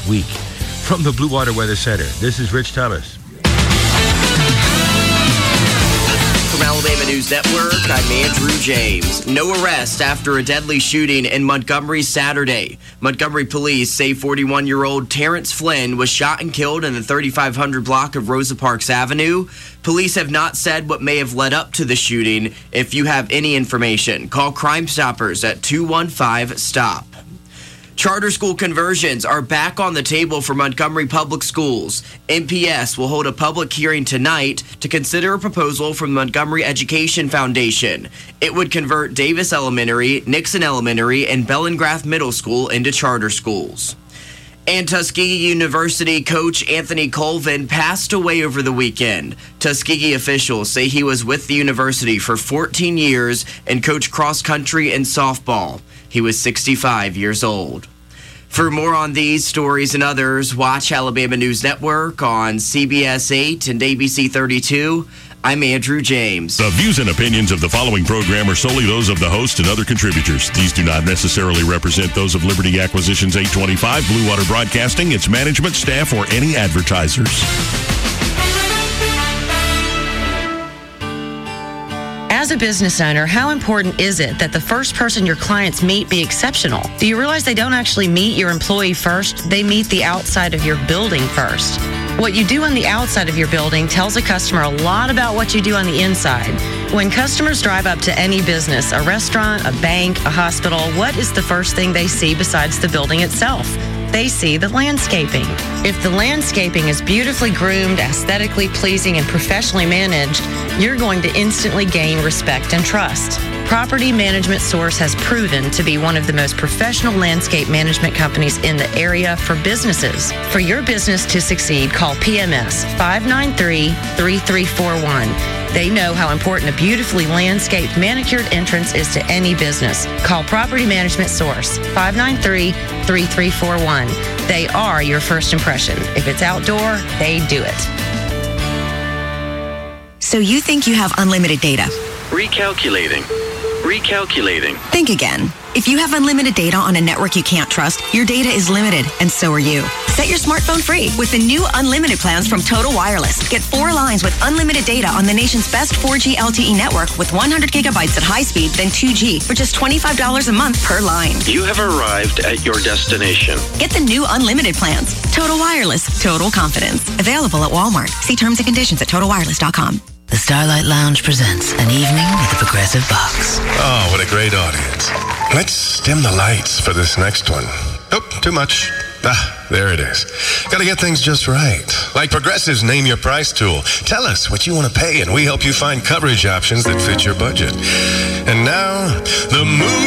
week. From the Blue Water Weather Center, this is Rich Thomas. From Alabama News Network, I'm Andrew James. No arrest after a deadly shooting in Montgomery Saturday. Montgomery police say 41-year-old Terrence Flynn was shot and killed in the 3500 block of Rosa Parks Avenue. Police have not said what may have led up to the shooting. If you have any information, call Crime Stoppers at 215-STOP. Charter school conversions are back on the table for Montgomery Public Schools. MPS will hold a public hearing tonight to consider a proposal from the Montgomery Education Foundation. It would convert Davis Elementary, Nixon Elementary, and Bellingrath Middle School into charter schools. And Tuskegee University coach Anthony Colvin passed away over the weekend. Tuskegee officials say he was with the university for 14 years and coached cross country and softball. He was 65 years old. For more on these stories and others, watch Alabama News Network on CBS 8 and ABC 32. I'm Andrew James. The views and opinions of the following program are solely those of the host and other contributors. These do not necessarily represent those of Liberty Acquisitions 825, Blue Water Broadcasting, its management, staff, or any advertisers. As a business owner, how important is it that the first person your clients meet be exceptional? Do you realize they don't actually meet your employee first? They meet the outside of your building first. What you do on the outside of your building tells a customer a lot about what you do on the inside. When customers drive up to any business, a restaurant, a bank, a hospital, what is the first thing they see besides the building itself? They see the landscaping. If the landscaping is beautifully groomed, aesthetically pleasing, and professionally managed, you're going to instantly gain respect and trust. Property Management Source has proven to be one of the most professional landscape management companies in the area for businesses. For your business to succeed, call PMS 593-3341. They know how important a beautifully landscaped, manicured entrance is to any business. Call Property Management Source 593-3341. They are your first impression. If it's outdoor, they do it. So you think you have unlimited data? Recalculating. Think again. If you have unlimited data on a network you can't trust, your data is limited, and so are you. Set your smartphone free with the new unlimited plans from Total Wireless. Get 4 lines with unlimited data on the nation's best 4G LTE network with 100 gigabytes at high speed, then 2G for just $25 a month per line. You have arrived at your destination. Get the new unlimited plans. Total Wireless. Total confidence. Available at Walmart. See terms and conditions at TotalWireless.com. The Starlight Lounge presents an evening with the Progressive Box. Oh, what a great audience. Let's dim the lights for this next one. Oh, too much. There it is. Gotta get things just right. Like Progressive's Name Your Price tool. Tell us what you want to pay, and we help you find coverage options that fit your budget. And now, the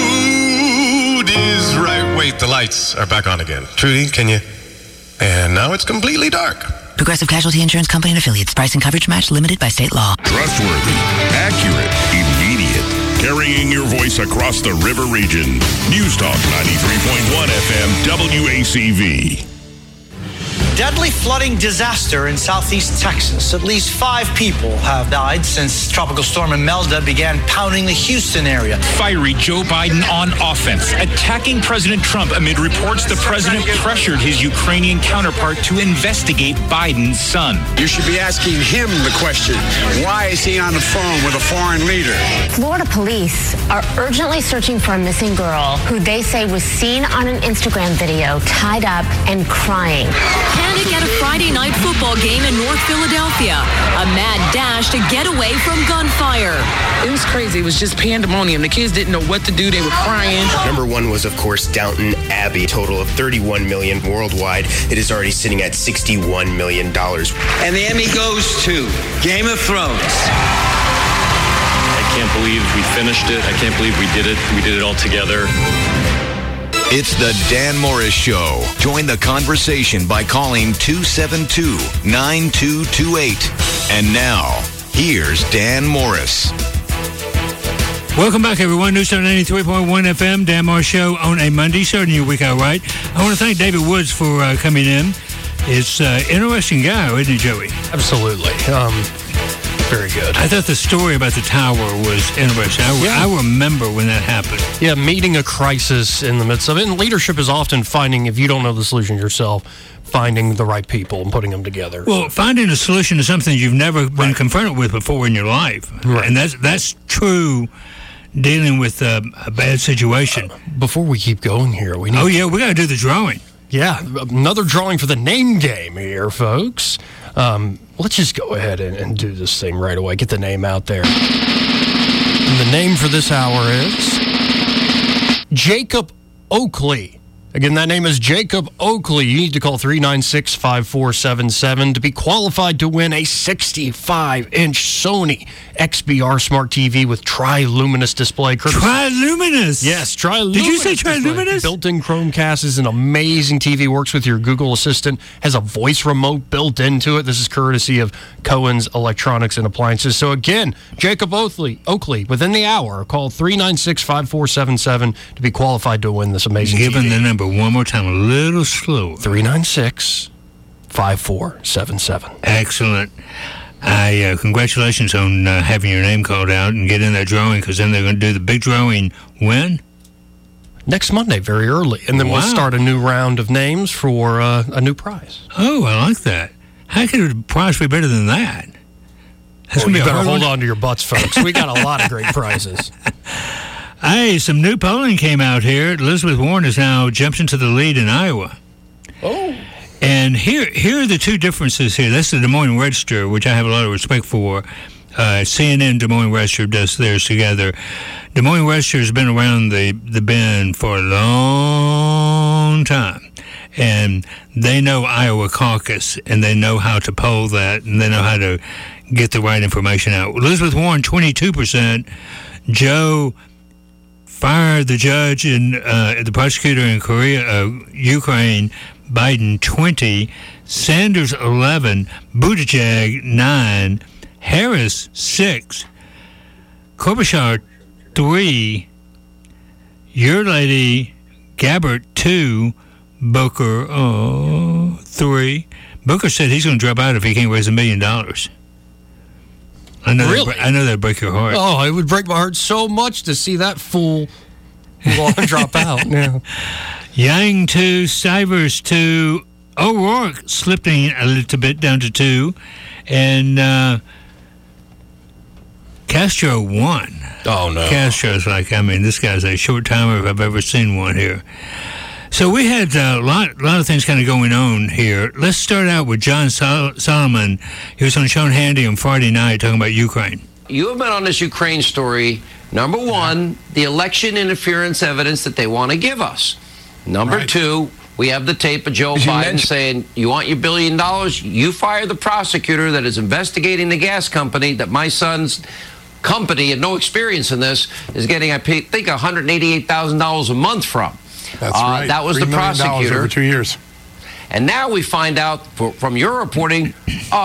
mood is right. Wait, the lights are back on again. Trudy, can you? And now it's completely dark. Progressive Casualty Insurance Company and Affiliates. Price and coverage match limited by state law. Trustworthy, accurate, immediate. Carrying your voice across the river region. News Talk 93.1 FM WACV. Deadly flooding disaster in southeast Texas. At least 5 people have died since Tropical Storm Imelda began pounding the Houston area. Fiery Joe Biden on offense, attacking President Trump amid reports the president pressured his Ukrainian counterpart to investigate Biden's son. You should be asking him the question, why is he on the phone with a foreign leader? Florida police are urgently searching for a missing girl who they say was seen on an Instagram video tied up and crying. Panic at a Friday night football game in North Philadelphia. A mad dash to get away from gunfire. It was crazy. It was just pandemonium. The kids didn't know what to do. They were crying. Number 1 was, of course, Downton Abbey. Total of $31 million worldwide. It is already sitting at $61 million. And the Emmy goes to Game of Thrones. I can't believe we finished it. I can't believe we did it. We did it all together. It's the Dan Morris Show. Join the conversation by calling 272-9228. And now, here's Dan Morris. Welcome back, everyone. News on 93.1 FM, Dan Morris Show on a Monday, starting your week out right. I want to thank David Woods for coming in. It's an interesting guy, isn't he, Joey? Absolutely. very good. I thought the story about the tower was interesting. I remember when that happened. Yeah, meeting a crisis in the midst of it. And leadership is often finding, if you don't know the solution yourself, finding the right people and putting them together. Well, finding a solution to something you've never been confronted with before in your life. Right. And that's true dealing with a bad situation. Before we keep going here, we need... we got to do the drawing. Yeah, another drawing for the name game here, folks. Let's just go ahead and do this thing right away. Get the name out there. And the name for this hour is Jacob Oakley. Again, that name is Jacob Oakley. You need to call 396-5477 to be qualified to win a 65-inch Sony XBR Smart TV with Triluminous display. Triluminous? Yes, Triluminous. Did you say Triluminous? Built-in Chromecast is an amazing TV. Works with your Google Assistant. Has a voice remote built into it. This is courtesy of Cohen's Electronics and Appliances. So again, Jacob Oakley, within the hour, call 396-5477 to be qualified to win this amazing TV. Given the number one more time, a little slower. 396-5477. Excellent. Congratulations on having your name called out and get in that drawing, because then they're going to do the big drawing when? Next Monday, very early. And then we'll start a new round of names for a new prize. Oh, I like that. How could a prize be better than that? That's you better hold on to your butts, folks. We got a lot of great prizes. Hey, some new polling came out here. Elizabeth Warren has now jumped into the lead in Iowa. Oh. And here are the two differences here. That's the Des Moines Register, which I have a lot of respect for. CNN, Des Moines Register does theirs together. Des Moines Register has been around the bend for a long time. And they know Iowa caucus, and they know how to poll that, and they know how to get the right information out. Elizabeth Warren, 22%. Joe fired the judge and the prosecutor in Ukraine. Biden 20, Sanders 11, Buttigieg 9, Harris 6, Klobuchar 3, Your Lady Gabbard 2, Booker 3. Booker said he's going to drop out if he can't raise $1 million. I know that'd break your heart. Oh, it would break my heart so much to see that fool drop out. Yeah. Yang 2, Stivers 2, O'Rourke slipped in a little bit down to 2, and Castro 1. Oh, no. Castro's this guy's a short timer if I've ever seen one here. So we had a lot of things kind of going on here. Let's start out with John Solomon. He was on Sean Hannity on Friday night talking about Ukraine. You have been on this Ukraine story. Number one, the election interference evidence that they want to give us. Number two, we have the tape of Joe Biden saying, you want your $1 billion? You fire the prosecutor that is investigating the gas company that my son's company had no experience in this, is getting, I think, $188,000 a month from. That's right. That was the prosecutor. Over 2 years. And now we find out from your reporting,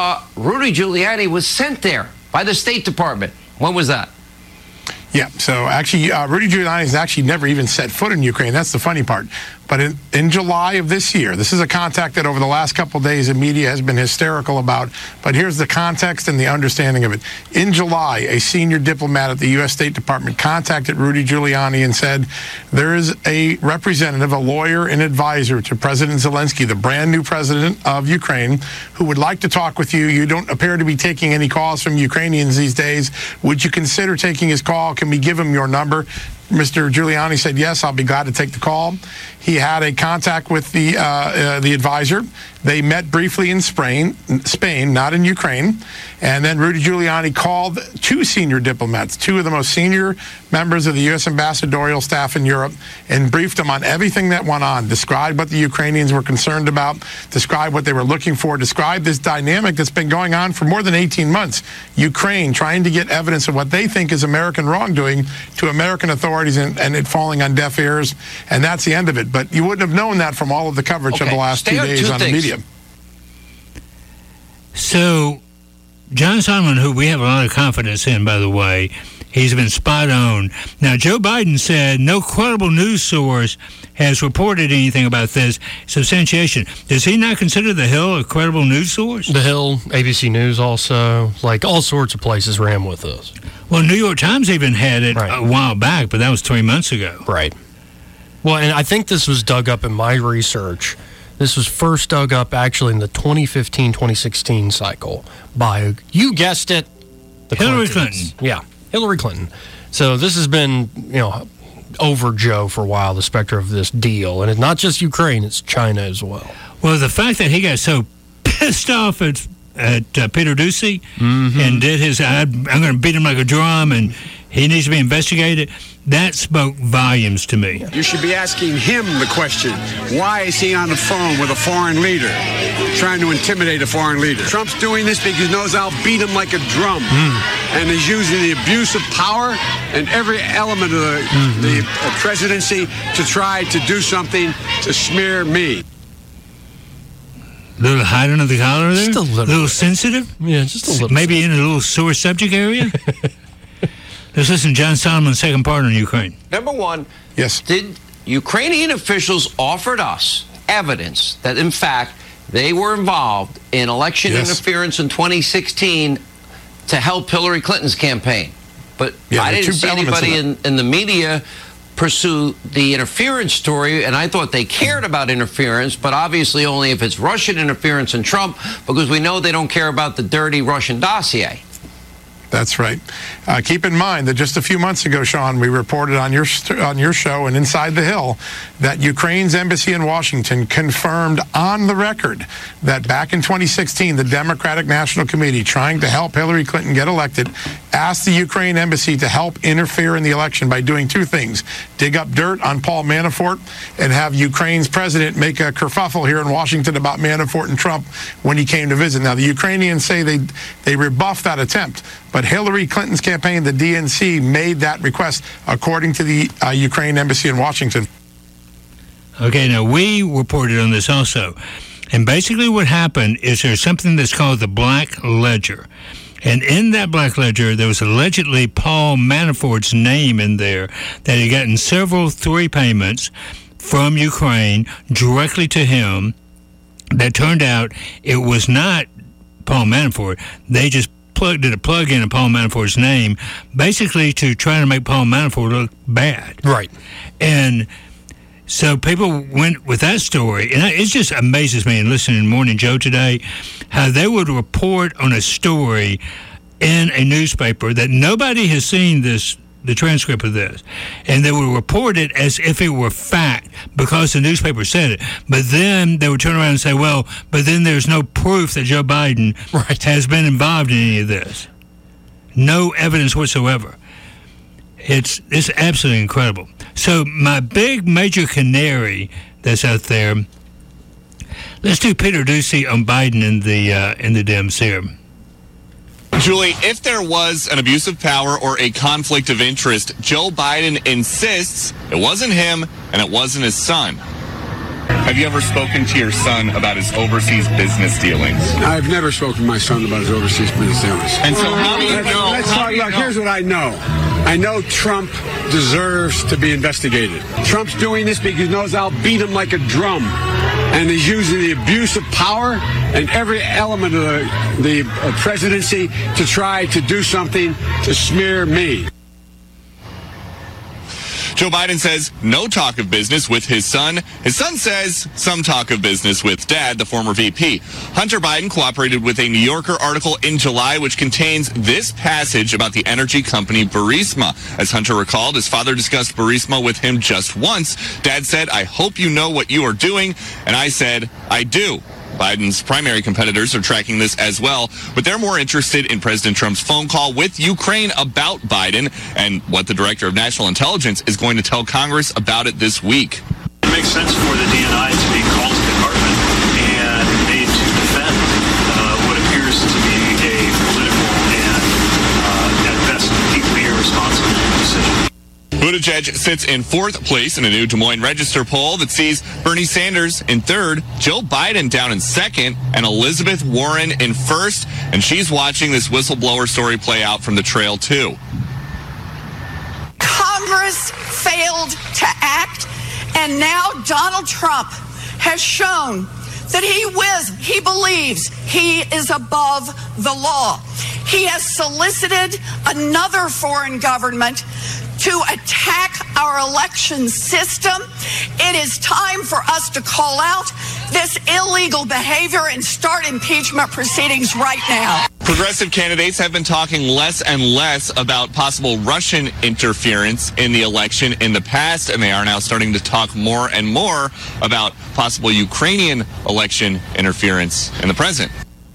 Rudy Giuliani was sent there by the State Department. When was that? Yeah, so actually, Rudy Giuliani has actually never even set foot in Ukraine. That's the funny part. But in July of this year, this is a contact that over the last couple of days the media has been hysterical about, but here's the context and the understanding of it. In July, a senior diplomat at the U.S. State Department contacted Rudy Giuliani and said, there is a representative, a lawyer and advisor to President Zelensky, the brand new president of Ukraine, who would like to talk with you. You don't appear to be taking any calls from Ukrainians these days. Would you consider taking his call? Can we give him your number? Mr. Giuliani said, yes, I'll be glad to take the call. He had a contact with the advisor. They met briefly in Spain, not in Ukraine. And then Rudy Giuliani called two senior diplomats, two of the most senior members of the U.S. ambassadorial staff in Europe, and briefed them on everything that went on, described what the Ukrainians were concerned about, described what they were looking for, described this dynamic that's been going on for more than 18 months. Ukraine trying to get evidence of what they think is American wrongdoing to American authorities, and it falling on deaf ears. And that's the end of it. But you wouldn't have known that from all of the coverage of the last 2 days on the media. So, John Solomon, who we have a lot of confidence in, by the way, He's been spot on. Now, Joe Biden said no credible news source has reported anything about this substantiation. Does he not consider The Hill a credible news source? The Hill, ABC News also, like all sorts of places ran with this. Well, New York Times even had it a while back, but that was 3 months ago. Right. Well, and I think this was dug up in my research. This was first dug up actually in the 2015-2016 cycle by, you guessed it, Hillary Clinton. Yeah, Hillary Clinton. So this has been, over Joe for a while, the specter of this deal. And it's not just Ukraine, it's China as well. Well, the fact that he got so pissed off at Peter Doocy and did his, I'm going to beat him like a drum and he needs to be investigated, that spoke volumes to me. You should be asking him the question, why is he on the phone with a foreign leader, trying to intimidate a foreign leader? Trump's doing this because he knows I'll beat him like a drum. And he's using the abuse of power and every element of the presidency to try to do something to smear me. A little hot under the collar there? Just a little sensitive? Yeah, just a little Maybe in a little sore subject area? Let's listen to John Solomon's second part on Ukraine. Number one, yes. Did Ukrainian officials offered us evidence that, in fact, they were involved in election interference in 2016 to help Hillary Clinton's campaign? But I didn't see anybody in the media pursue the interference story, and I thought they cared about interference, but obviously only if it's Russian interference in Trump, because we know they don't care about the dirty Russian dossier. That's right. Keep in mind that just a few months ago, Sean, we reported on your show and Inside the Hill that Ukraine's embassy in Washington confirmed on the record that back in 2016, the Democratic National Committee, trying to help Hillary Clinton get elected, asked the Ukraine embassy to help interfere in the election by doing two things: dig up dirt on Paul Manafort and have Ukraine's president make a kerfuffle here in Washington about Manafort and Trump when he came to visit. Now, the Ukrainians say they rebuffed that attempt, but Hillary Clinton's campaign, the DNC, made that request, according to the Ukraine embassy in Washington. Okay, now we reported on this also. And basically what happened is there's something that's called the Black Ledger. And in that Black Ledger, there was allegedly Paul Manafort's name in there, that he gotten three payments from Ukraine directly to him. That turned out it was not Paul Manafort. They just did a plug-in of Paul Manafort's name, basically to try to make Paul Manafort look bad. Right. And so people went with that story, and it just amazes me in listening to Morning Joe today, how they would report on a story in a newspaper that nobody has seen the transcript of this, and they would report it as if it were fact because the newspaper said it. But then they would turn around and say, well, but then there's no proof that Joe Biden has been involved in any of this. No evidence whatsoever. It's absolutely incredible. So my big major canary that's out there, let's do Peter Doocy on Biden in the Dems here. Julie, if there was an abuse of power or a conflict of interest, Joe Biden insists it wasn't him and it wasn't his son. Have you ever spoken to your son about his overseas business dealings? I've never spoken to my son about his overseas business dealings. And so how do you know? Let's talk about, here's what I know. I know Trump deserves to be investigated. Trump's doing this because he knows I'll beat him like a drum. And he's using the abuse of power and every element of the presidency to try to do something to smear me. Joe Biden says no talk of business with his son. His son says some talk of business with dad, the former VP. Hunter Biden cooperated with a New Yorker article in July which contains this passage about the energy company Burisma. As Hunter recalled, his father discussed Burisma with him just once. Dad said, "I hope you know what you are doing." And I said, "I do." Biden's primary competitors are tracking this as well, but they're more interested in President Trump's phone call with Ukraine about Biden and what the director of national intelligence is going to tell Congress about it this week. It makes sense for the DNI to be called to the department and made to defend what appears to be a political and, at best, deeply irresponsible decision. Buttigieg sits in fourth place in a new Des Moines Register poll that sees Bernie Sanders in third, Joe Biden down in second, and Elizabeth Warren in first. And she's watching this whistleblower story play out from the trail, too. Congress failed to act, and now Donald Trump has shown that he believes he is above the law. He has solicited another foreign government to attack our election system. It is time for us to call out this illegal behavior and start impeachment proceedings right now. Progressive candidates have been talking less and less about possible Russian interference in the election in the past, and they are now starting to talk more and more about possible Ukrainian election interference in the present.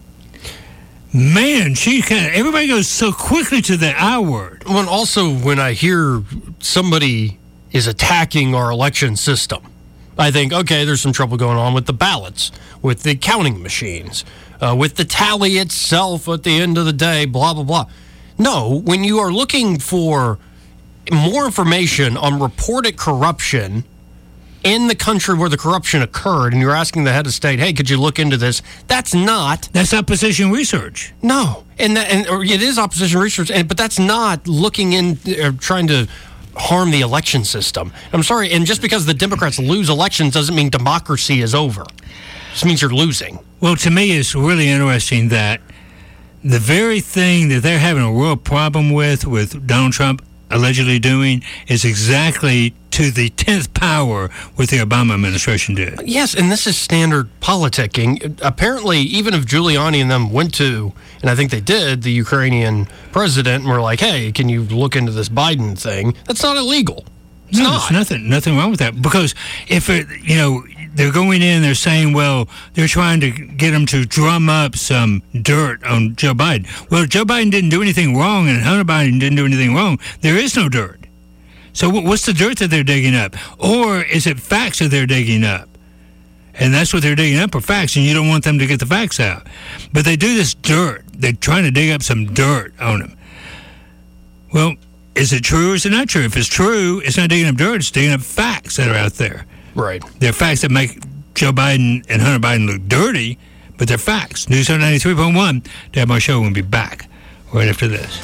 Man, everybody goes so quickly to the I word. Well, and also when I hear somebody is attacking our election system, I think, okay, there's some trouble going on with the ballots, with the counting machines, with the tally itself at the end of the day, blah, blah, blah. No, when you are looking for more information on reported corruption in the country where the corruption occurred, and you're asking the head of state, hey, could you look into this? That's not opposition research. No, or it is opposition research, but that's not looking in, trying to harm the election system. I'm sorry, and just because the Democrats lose elections doesn't mean democracy is over. It just means you're losing. Well, to me, it's really interesting that the very thing that they're having a real problem with Donald Trump allegedly doing is exactly to the 10th power what the Obama administration did. Yes, and this is standard politicking. Apparently, even if Giuliani and them went to, and I think they did, the Ukrainian president, and were like, hey, can you look into this Biden thing? That's not illegal. It's not. There's nothing wrong with that. Because if they're going in, they're saying, well, they're trying to get him to drum up some dirt on Joe Biden. Well, Joe Biden didn't do anything wrong, and Hunter Biden didn't do anything wrong. There is no dirt. So what's the dirt that they're digging up? Or is it facts that they're digging up? And that's what they're digging up, are facts, and you don't want them to get the facts out. But they do this dirt. They're trying to dig up some dirt on him. Well, is it true or is it not true? If it's true, it's not digging up dirt, it's digging up facts that are out there. Right. They're facts that make Joe Biden and Hunter Biden look dirty, but they're facts. News 93.1, Dad Moore Show will be back right after this.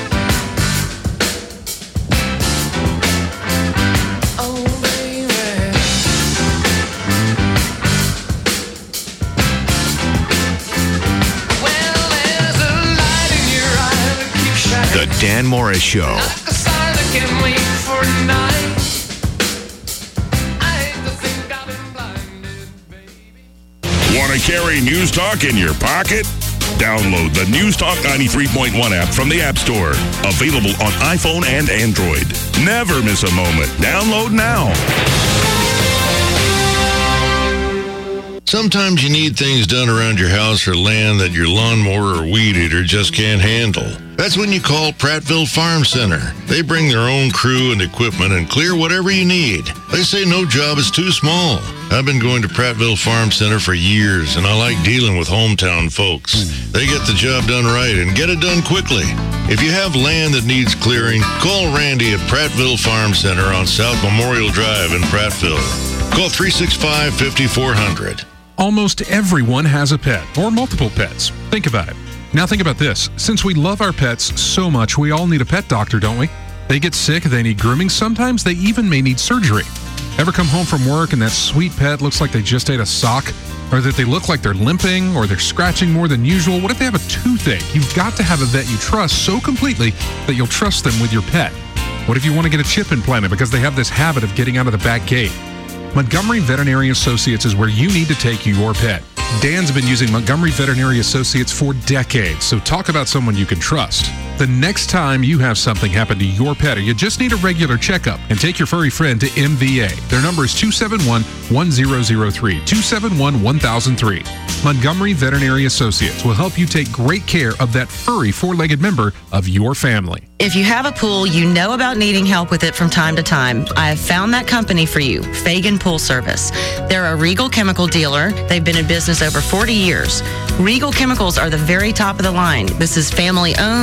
The Dan Morris Show. Want to carry News Talk in your pocket? Download the News Talk 93.1 app from the App Store. Available on iPhone and Android. Never miss a moment. Download now. Sometimes you need things done around your house or land that your lawnmower or weed eater just can't handle. That's when you call Prattville Farm Center. They bring their own crew and equipment and clear whatever you need. They say no job is too small. I've been going to Prattville Farm Center for years, and I like dealing with hometown folks. They get the job done right and get it done quickly. If you have land that needs clearing, call Randy at Prattville Farm Center on South Memorial Drive in Prattville. Call 365-5400. Almost everyone has a pet or multiple pets. Think about it. Now think about this. Since we love our pets so much, we all need a pet doctor, don't we? They get sick, they need grooming, sometimes they even may need surgery. Ever come home from work and that sweet pet looks like they just ate a sock? Or that they look like they're limping or they're scratching more than usual? What if they have a toothache? You've got to have a vet you trust so completely that you'll trust them with your pet. What if you want to get a chip implanted because they have this habit of getting out of the back gate? Montgomery Veterinary Associates is where you need to take your pet. Dan's been using Montgomery Veterinary Associates for decades, so talk about someone you can trust. The next time you have something happen to your pet or you just need a regular checkup, and take your furry friend to MVA. Their number is 271-1003, 271-1003. Montgomery Veterinary Associates will help you take great care of that furry four-legged member of your family. If you have a pool, you know about needing help with it from time to time. I have found that company for you, Fagan Pool Service. They're a Regal chemical dealer. They've been in business over 40 years. Regal Chemicals are the very top of the line. This is family-owned,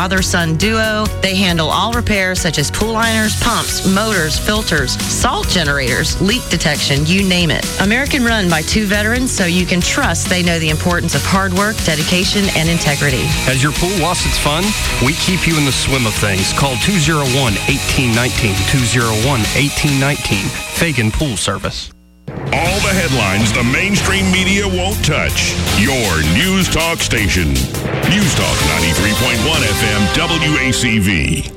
father-son duo. They handle all repairs such as pool liners, pumps, motors, filters, salt generators, leak detection, you name it. American run by 2 veterans, so you can trust they know the importance of hard work, dedication, and integrity. Has your pool lost its fun? We keep you in the swim of things. Call 201-1819, 201-1819, Fagan Pool Service. All the headlines the mainstream media won't touch. Your News Talk station. News Talk 93.1 FM WACV.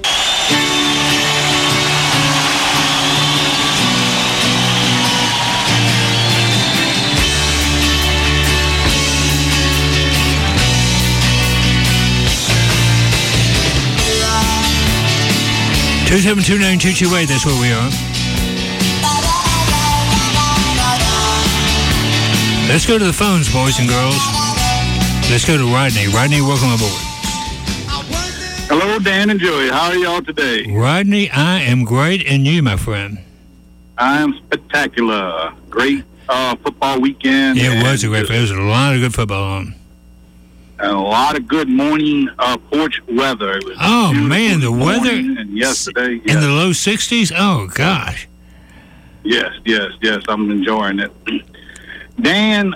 Two 2729228, that's where we are. Let's go to the phones, boys and girls. Let's go to Rodney. Rodney, welcome aboard. Hello, Dan and Joey. How are y'all today? Rodney, I am great, and you, my friend? I am spectacular. Great football weekend. Yeah, it was a great. There was a lot of good football on. A lot of good morning porch weather. It was man, the weather. And yesterday. In the low 60s? Oh, gosh. Yes. I'm enjoying it. Dan,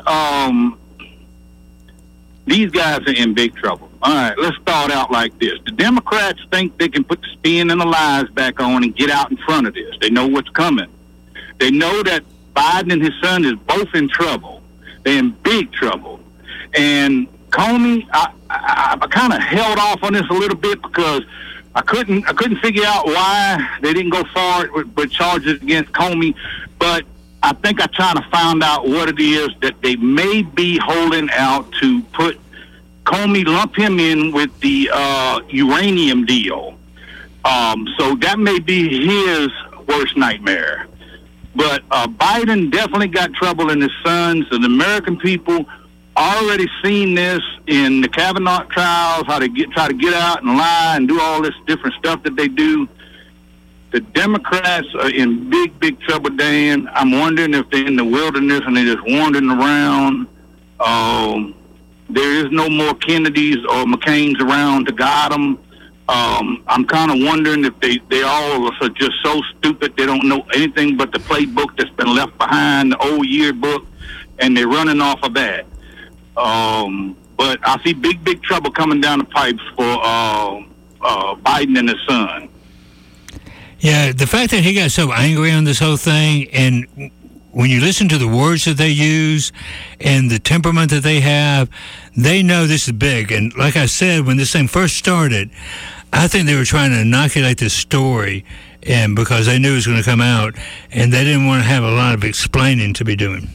these guys are in big trouble. All right, let's start out like this. The Democrats think they can put the spin and the lies back on and get out in front of this. They know what's coming. They know that Biden and his son is both in trouble. They're in big trouble. And Comey, I kind of held off on this a little bit because I couldn't figure out why they didn't go forward with charges against Comey, but I think I trying to find out what it is that they may be holding out to put Comey, lump him in with the uranium deal. So that may be his worst nightmare. But Biden definitely got trouble in his sons, and the American people already seen this in the Kavanaugh trials, how they try to get out and lie and do all this different stuff that they do. The Democrats are in big trouble, Dan. I'm wondering if they're in the wilderness and they're just wandering around. There is no more Kennedys or McCains around to guide them. I'm kind of wondering if they all are just so stupid they don't know anything but the playbook that's been left behind, the old yearbook, and they're running off of that. But I see big trouble coming down the pipes for Biden and his son. Yeah, the fact that he got so angry on this whole thing, and when you listen to the words that they use and the temperament that they have, they know this is big. And like I said, when this thing first started, I think they were trying to inoculate this story, and because they knew it was going to come out, and they didn't want to have a lot of explaining to be doing.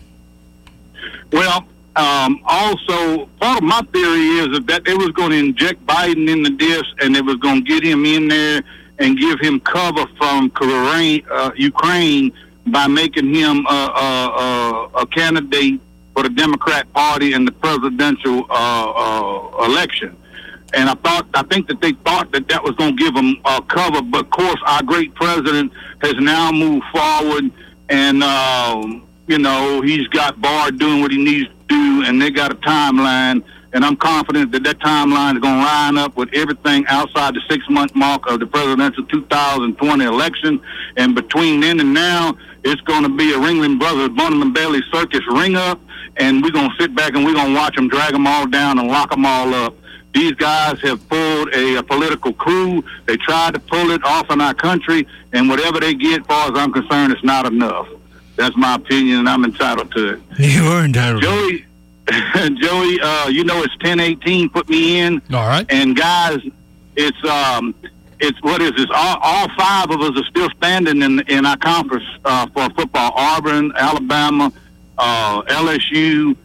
Well, also, part of my theory is that they was going to inject Biden into this, and they was going to get him in there and give him cover from Ukraine by making him a candidate for the Democrat Party in the presidential election. And I think that they thought that was going to give him cover, but of course our great president has now moved forward, and he's got Barr doing what he needs to do, and they got a timeline. And I'm confident that timeline is going to line up with everything outside the 6-month mark of the presidential 2020 election. And between then and now, it's going to be a Ringling Brothers, Barnum and Bailey circus ring up, and we're going to sit back and we're going to watch them drag them all down and lock them all up. These guys have pulled a political coup. They tried to pull it off in our country, and whatever they get, as far as I'm concerned, it's not enough. That's my opinion, and I'm entitled to it. You are entitled. Joey, it's 10:18. Put me in. All right. And guys, it's what is this? All 5 of us are still standing in our conference for football. Auburn, Alabama, LSU,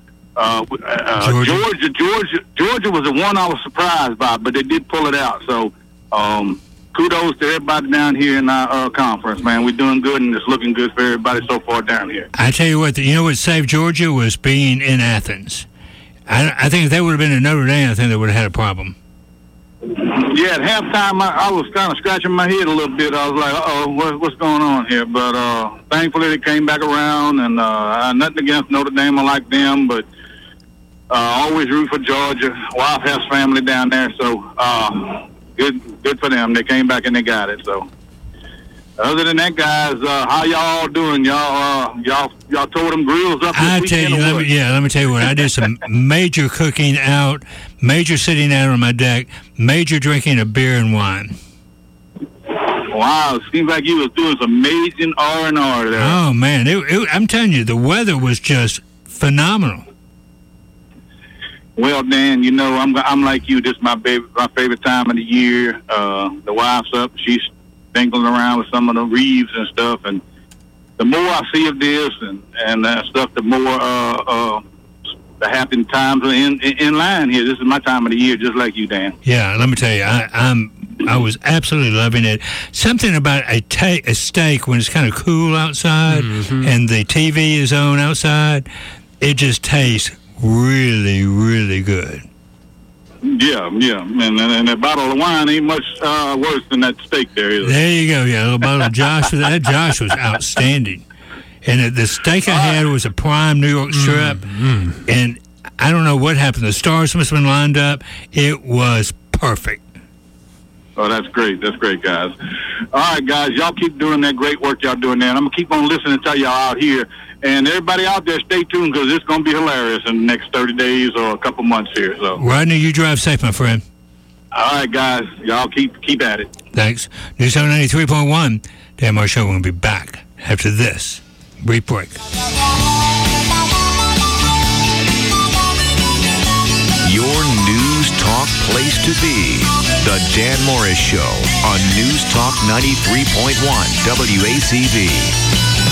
Georgia was the one I was surprised by, but they did pull it out. So kudos to everybody down here in our conference, man. We're doing good, and it's looking good for everybody so far down here. I tell you what, what saved Georgia was being in Athens. I think if they would have been in Notre Dame, I think they would have had a problem. Yeah, at halftime, I was kind of scratching my head a little bit. I was like, uh-oh, what's going on here? But thankfully, they came back around, and nothing against Notre Dame. I like them, but always root for Georgia. Wife has family down there, so Good for them. They came back and they got it. So, other than that, guys, how y'all doing? Y'all tore them grills up this weekend? Let me tell you what. I did some major cooking out, major sitting out on my deck, major drinking of beer and wine. Wow, it seems like you was doing some amazing R&R there. Oh man, I'm telling you, the weather was just phenomenal. Well, Dan, you know, I'm like you. This is my favorite time of the year. The wife's up. She's dangling around with some of the reeves and stuff. And the more I see of this and stuff, the more the happy times are in line here. This is my time of the year, just like you, Dan. Yeah, let me tell you, I was absolutely loving it. Something about a steak when it's kind of cool outside and the TV is on outside, it just tastes really, really good. Yeah, and a bottle of wine ain't much worse than that steak there, is it? There you go, yeah, a little bottle of Josh. That Josh was outstanding. And the steak I had was a prime New York strip, and I don't know what happened. The stars must have been lined up. It was perfect. Oh, that's great. That's great, guys. All right, guys, y'all keep doing that great work y'all doing there. And I'm going to keep on listening to y'all out here. And everybody out there, stay tuned because it's going to be hilarious in the next 30 days or a couple months here. So, Rodney, you drive safe, my friend. All right, guys. Y'all keep at it. Thanks. News 93.1. Dan Morris Show will be back after this brief break. Your News Talk place to be. The Dan Morris Show on News Talk 93.1 WACV.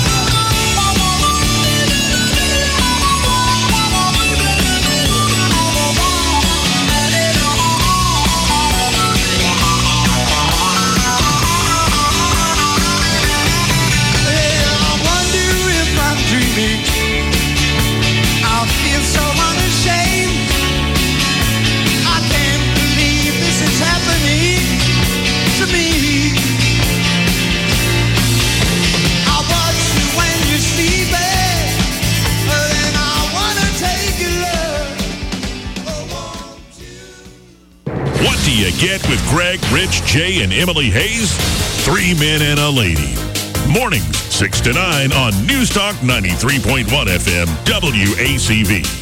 What do you get with Greg, Rich, Jay, and Emily Hayes? 3 men and a lady. Mornings, 6 to 9 on News Talk 93.1 FM, WACV.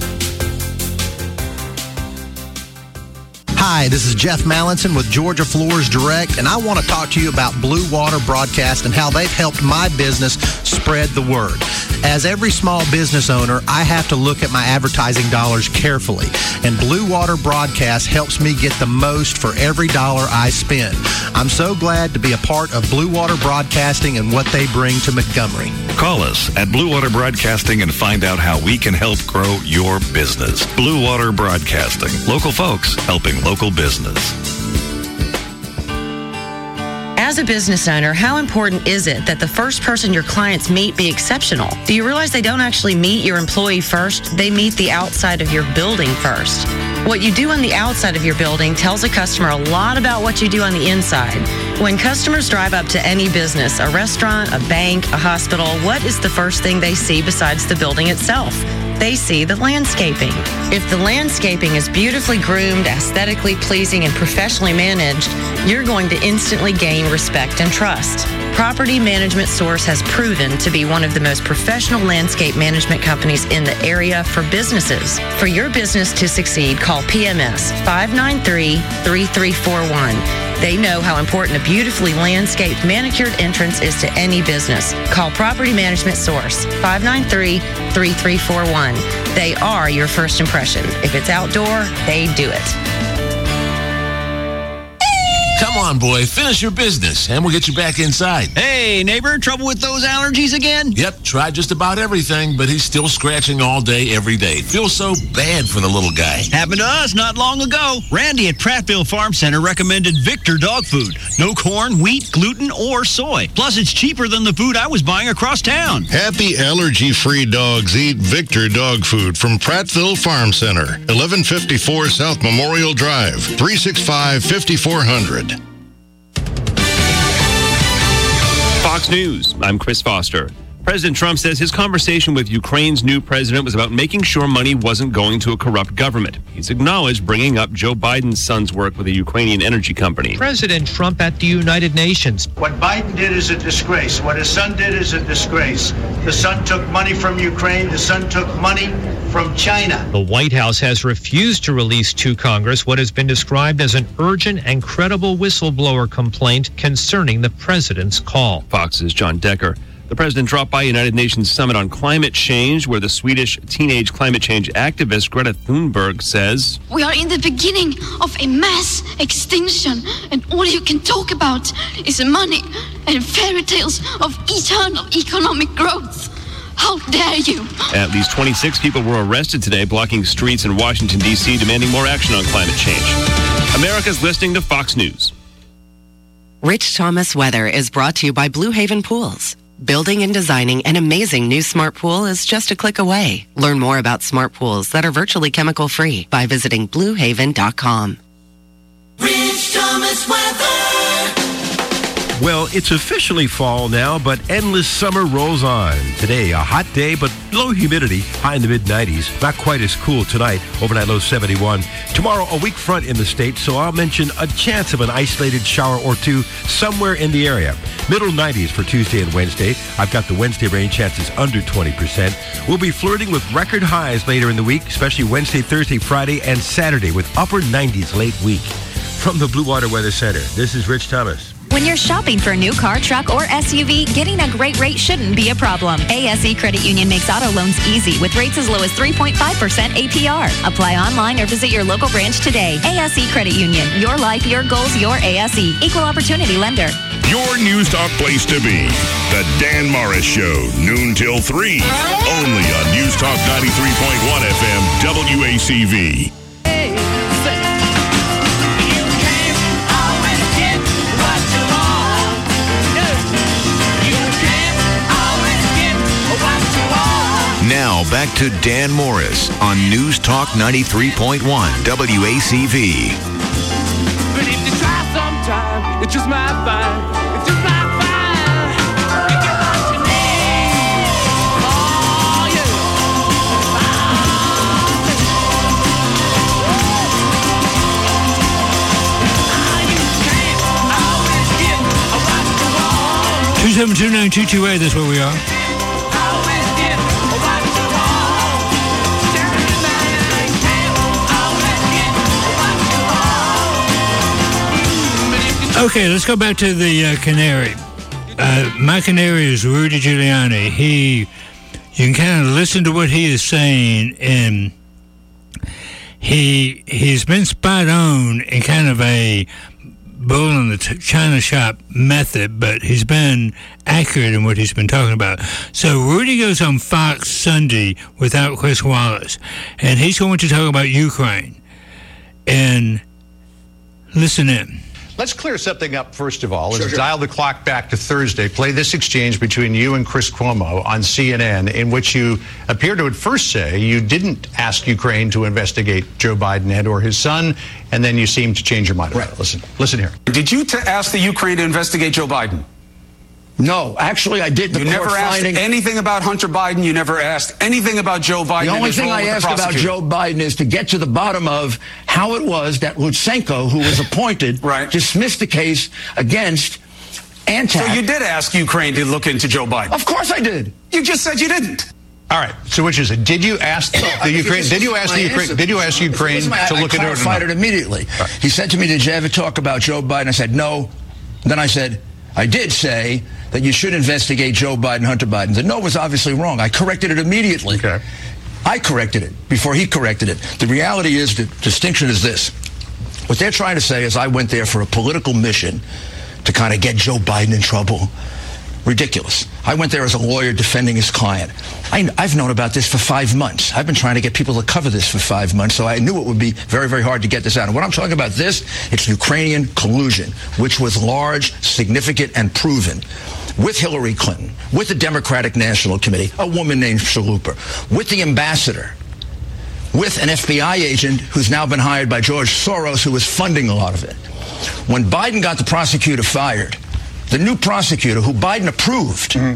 Hi, this is Jeff Mallinson with Georgia Floors Direct, and I want to talk to you about Blue Water Broadcast and how they've helped my business spread the word. As every small business owner, I have to look at my advertising dollars carefully, and Blue Water Broadcast helps me get the most for every dollar I spend. I'm so glad to be a part of Blue Water Broadcasting and what they bring to Montgomery. Call us at Blue Water Broadcasting and find out how we can help grow your business. Blue Water Broadcasting. Local folks helping local business. As a business owner, how important is it that the first person your clients meet be exceptional? Do you realize they don't actually meet your employee first? They meet the outside of your building first. What you do on the outside of your building tells a customer a lot about what you do on the inside. When customers drive up to any business, a restaurant, a bank, a hospital, what is the first thing they see besides the building itself? They see the landscaping. If the landscaping is beautifully groomed, aesthetically pleasing, and professionally managed, you're going to instantly gain respect and trust. Property Management Source has proven to be one of the most professional landscape management companies in the area for businesses. For your business to succeed, call PMS 593-3341. They know how important a beautifully landscaped, manicured entrance is to any business. Call Property Management Source 593-3341. They are your first impression. If it's outdoor, they do it. Come on, boy, finish your business, and we'll get you back inside. Hey, neighbor, trouble with those allergies again? Yep, tried just about everything, but he's still scratching all day, every day. Feels so bad for the little guy. Happened to us not long ago. Randy at Prattville Farm Center recommended Victor dog food. No corn, wheat, gluten, or soy. Plus, it's cheaper than the food I was buying across town. Happy allergy-free dogs eat Victor dog food from Prattville Farm Center, 1154 South Memorial Drive, 365-5400. Fox News, I'm Chris Foster. President Trump says his conversation with Ukraine's new president was about making sure money wasn't going to a corrupt government. He's acknowledged bringing up Joe Biden's son's work with a Ukrainian energy company. President Trump at the United Nations. What Biden did is a disgrace. What his son did is a disgrace. The son took money from Ukraine. The son took money from China. The White House has refused to release to Congress what has been described as an urgent and credible whistleblower complaint concerning the president's call. Fox's John Decker. The president dropped by a United Nations summit on climate change, where the Swedish teenage climate change activist Greta Thunberg says, "We are in the beginning of a mass extinction, and all you can talk about is money and fairy tales of eternal economic growth. How dare you?" At least 26 people were arrested today, blocking streets in Washington, D.C., demanding more action on climate change. America's listening to Fox News. Rich Thomas Weather is brought to you by Blue Haven Pools. Building and designing an amazing new smart pool is just a click away. Learn more about smart pools that are virtually chemical-free by visiting BlueHaven.com. Rich Thomas Weather. Well, it's officially fall now, but endless summer rolls on. Today, a hot day, but low humidity, high in the mid-90s. Not quite as cool tonight, overnight low 71. Tomorrow, a weak front in the state, so I'll mention a chance of an isolated shower or two somewhere in the area. Middle 90s for Tuesday and Wednesday. I've got the Wednesday rain chances under 20%. We'll be flirting with record highs later in the week, especially Wednesday, Thursday, Friday, and Saturday with upper 90s late week. From the Blue Water Weather Center, this is Rich Thomas. When you're shopping for a new car, truck, or SUV, getting a great rate shouldn't be a problem. ASE Credit Union makes auto loans easy with rates as low as 3.5% APR. Apply online or visit your local branch today. ASE Credit Union. Your life, your goals, your ASE. Equal Opportunity Lender. Your News Talk place to be. The Dan Morris Show, noon till 3. Only on News Talk 93.1 FM, WACV. Now back to Dan Morris on News Talk 93.1 WACV. But if you try sometime, it just might find. It just might find. You get what you need. Oh, yeah. You can't always get what you want. 2729228, that's where we are. Okay, let's go back to the canary. My canary is Rudy Giuliani. You can kind of listen to what he is saying, and he's been spot on in kind of a bull in the china shop method, but he's been accurate in what he's been talking about. So Rudy goes on Fox Sunday without Chris Wallace, and he's going to talk about Ukraine. And listen in. Let's clear something up, first of all. Let's dial the clock back to Thursday. Play this exchange between you and Chris Cuomo on CNN, in which you appear to at first say you didn't ask Ukraine to investigate Joe Biden and or his son, and then you seem to change your mind about it. Listen here. Did you ask the Ukraine to investigate Joe Biden? No, actually, I did. You never asked anything about Hunter Biden. You never asked anything about Joe Biden. The only thing I asked about Joe Biden is to get to the bottom of how it was that Lutsenko, who was appointed, dismissed the case against Antak. So you did ask Ukraine to look into Joe Biden? Of course I did. You just said you didn't. All right. So which is it? Did you ask the Ukraine? Did you ask Ukraine to look into it? I clarified it immediately. Right. He said to me, "Did you ever talk about Joe Biden?" I said, "No." Then I said, "I did say that you should investigate Joe Biden, Hunter Biden." The no was obviously wrong. I corrected it immediately. Okay. I corrected it before he corrected it. The reality is, the distinction is this. What they're trying to say is I went there for a political mission to kind of get Joe Biden in trouble. Ridiculous. I went there as a lawyer defending his client. I've known about this for 5 months. I've been trying to get people to cover this for 5 months, so I knew it would be very, very hard to get this out. And when I'm talking about this, it's Ukrainian collusion, which was large, significant, and proven. With Hillary Clinton, with the Democratic National Committee, a woman named Shaluper, with the ambassador, with an FBI agent who's now been hired by George Soros, who was funding a lot of it. When Biden got the prosecutor fired, the new prosecutor, who Biden approved,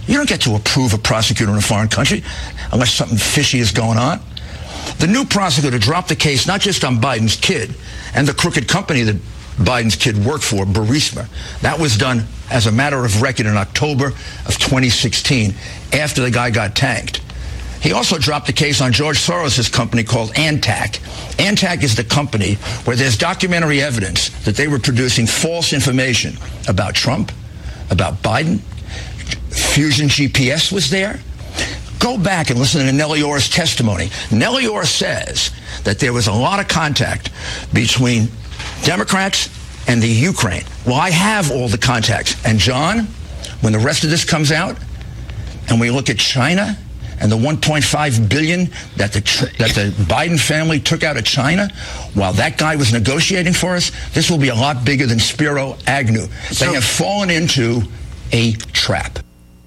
You don't get to approve a prosecutor in a foreign country unless something fishy is going on. The new prosecutor dropped the case not just on Biden's kid and the crooked company that Biden's kid worked for, Burisma. That was done as a matter of record in October of 2016 after the guy got tanked. He also dropped the case on George Soros' company called Antac. Antac is the company where there's documentary evidence that they were producing false information about Trump, about Biden. Fusion GPS was there. Go back and listen to Nellie Ohr's testimony. Nellie Ohr says that there was a lot of contact between Democrats and the Ukraine. Well, I have all the contacts. And John, when the rest of this comes out, and we look at China and the $1.5 billion that the Biden family took out of China while that guy was negotiating for us, this will be a lot bigger than Spiro Agnew. They have fallen into a trap.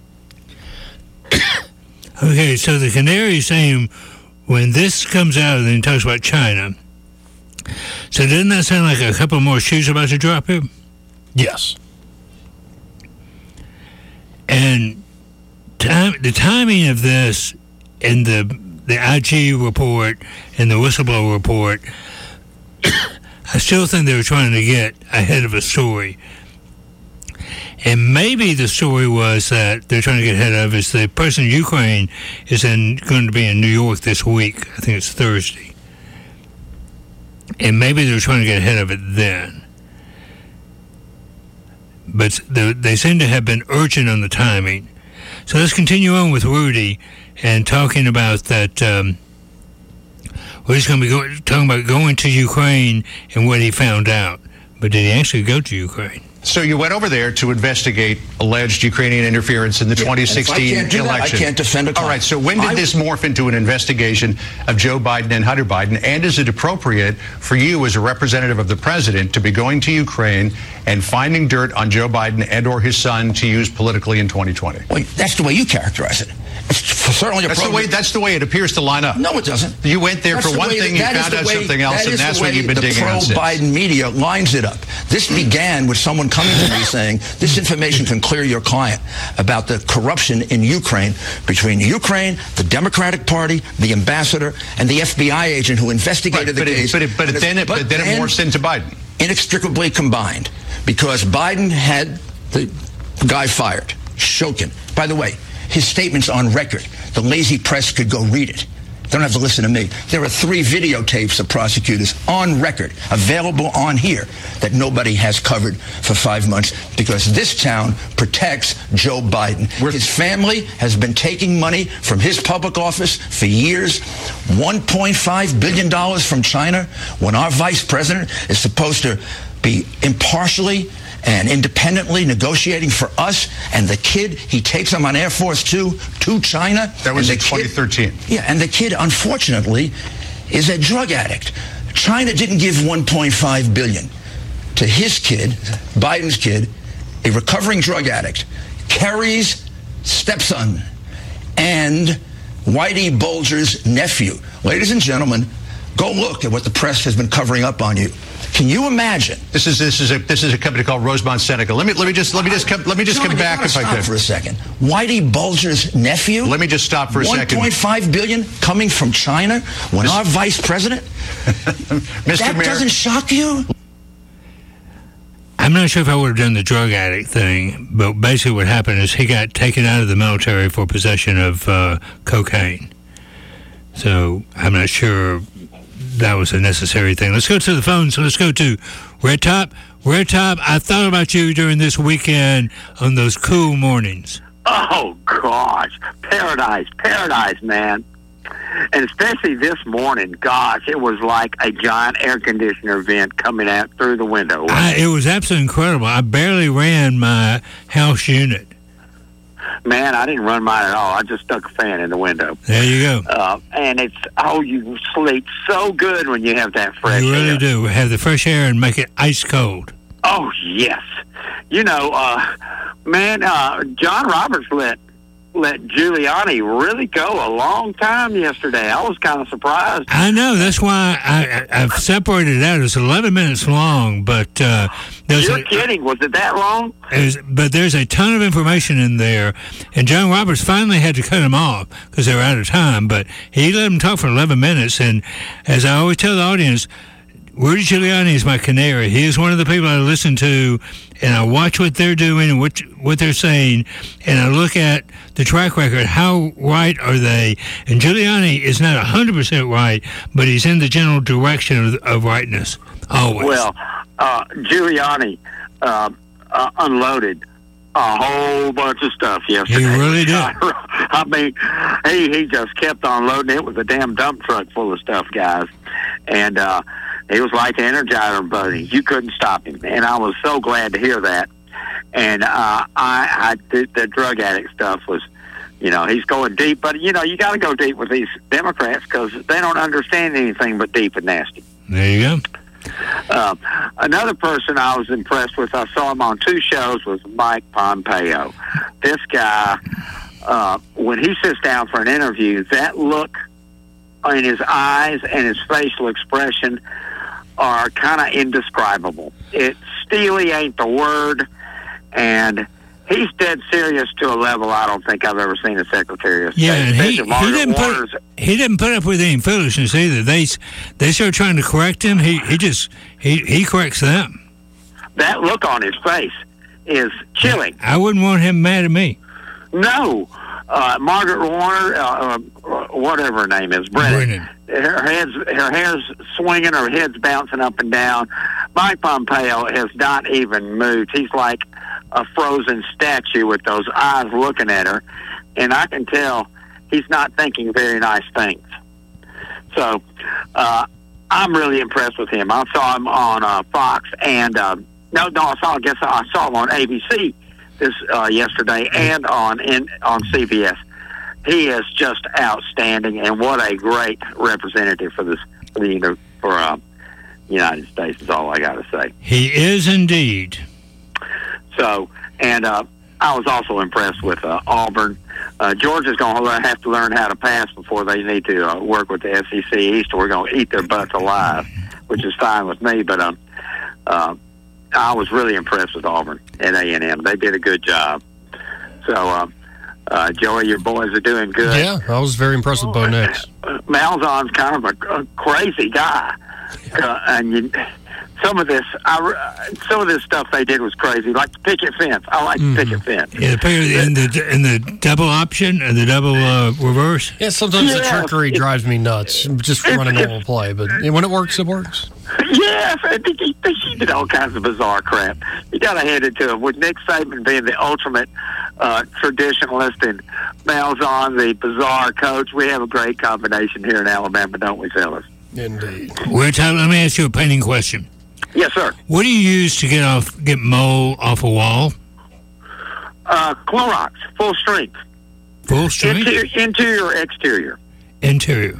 Okay, so the canary is saying when this comes out and then he talks about China, so doesn't that sound like a couple more shoes about to drop here? Yes. And the timing of this and the IG report and the whistleblower report, I still think they were trying to get ahead of a story. And maybe the story was that they're trying to get ahead of is the person in Ukraine is going to be in New York this week. I think it's Thursday. And maybe they're trying to get ahead of it then. But they seem to have been urgent on the timing. So let's continue on with Rudy and talking about that. We're just going to be talking about going to Ukraine and what he found out. But did he actually go to Ukraine? So you went over there to investigate alleged Ukrainian interference in the 2016 election. I can't defend a client. All right, so when did this morph into an investigation of Joe Biden and Hunter Biden? And is it appropriate for you as a representative of the president to be going to Ukraine and finding dirt on Joe Biden and or his son to use politically in 2020? Well, that's the way you characterize it. It's certainly appropriate. That's the way it appears to line up. No, it doesn't. You went there for one thing, you found out something else, and that's what you've been digging on since. The pro-Biden media lines it up. This began with someone coming to me saying, this information can clear your client about the corruption in Ukraine between Ukraine, the Democratic Party, the ambassador, and the FBI agent who investigated the case. But then it morphs into Biden. Inextricably combined, because Biden had the guy fired, Shokin. By the way, his statement's on record. The lazy press could go read it. Don't have to listen to me. There are 3 videotapes of prosecutors on record, available on here, that nobody has covered for 5 months because this town protects Joe Biden. His family has been taking money from his public office for years, $1.5 billion from China, when our vice president is supposed to be impartially and independently negotiating for us, and the kid, he takes him on Air Force 2 to China. That was in 2013. Yeah, and the kid, unfortunately, is a drug addict. China didn't give $1.5 billion to his kid, Biden's kid, a recovering drug addict, Kerry's stepson, and Whitey Bulger's nephew. Ladies and gentlemen, go look at what the press has been covering up on you. Can you imagine? This is a company called Rosemont Seneca. Let me just come back if I could for a second. Whitey Bulger's nephew. Let me just stop for a second. $1.5 billion coming from China when our vice president. That doesn't shock you? I'm not sure if I would have done the drug addict thing, but basically what happened is he got taken out of the military for possession of cocaine. So I'm not sure that was a necessary thing. Let's go to the phone. So let's go to Red Top. Red Top, I thought about you during this weekend on those cool mornings. Oh, gosh. Paradise, man. And especially this morning, gosh, it was like a giant air conditioner vent coming out through the window. It was absolutely incredible. I barely ran my house unit. Man, I didn't run mine at all. I just stuck a fan in the window. There you go. And you sleep so good when you have that fresh air. You really do. Have the fresh air and make it ice cold. Oh, yes. You know, man, John Roberts let let Giuliani really go a long time yesterday. I was kind of surprised. I know. That's why I've separated it out. It's 11 minutes long, but you're kidding. Was it that long? But there's a ton of information in there, and John Roberts finally had to cut him off because they were out of time, but he let him talk for 11 minutes, and as I always tell the audience, Rudy Giuliani is my canary. He is one of the people I listen to, and I watch what they're doing and what they're saying, and I look at the track record. How right are they? And Giuliani is not 100% right, but he's in the general direction of rightness, always. Well, Giuliani unloaded a whole bunch of stuff yesterday. He really did. I mean, he just kept on loading. It was a damn dump truck full of stuff, guys. And he was like the Energizer Bunny. You couldn't stop him. And I was so glad to hear that. And the drug addict stuff was, he's going deep. But, you got to go deep with these Democrats because they don't understand anything but deep and nasty. There you go. Another person I was impressed with, I saw him on 2 shows, was Mike Pompeo. This guy, when he sits down for an interview, that look in his eyes and his facial expression are kind of indescribable. Steely ain't the word, and he's dead serious to a level I don't think I've ever seen a Secretary of State. Yeah, and he didn't put up with any foolishness either. They start trying to correct him. He corrects them. That look on his face is chilling. I wouldn't want him mad at me. No. Margaret Warner, whatever her name is, Brennan. Her hair's swinging, her head's bouncing up and down. Mike Pompeo has not even moved. He's like a frozen statue with those eyes looking at her, and I can tell he's not thinking very nice things. So I'm really impressed with him. I saw him on Fox, and I saw him on ABC yesterday and on CBS. He is just outstanding, and what a great representative for the United States is all I got to say. He is indeed. So, and I was also impressed with Auburn. Georgia's going to have to learn how to pass before they need to work with the SEC East, or we're going to eat their butts alive, which is fine with me. But I was really impressed with Auburn at A&M. They did a good job. So, Joey, your boys are doing good. Yeah, I was very impressed with Bo Nix. Malzahn's kind of a crazy guy, and some of this stuff they did was crazy, like the picket fence. I like the picket fence. Yeah, in the double option and the double reverse. Yeah, sometimes the trickery drives me nuts. Just run a normal play, but when it works, it works. Yes, he did all kinds of bizarre crap. You got to hand it to him. With Nick Saban being the ultimate traditionalist and Malzahn the bizarre coach, we have a great combination here in Alabama, don't we, fellas? Indeed. Let me ask you a painting question. Yes, sir. What do you use to get mold off a wall? Clorox, full strength. Full strength? Interior or exterior? Interior.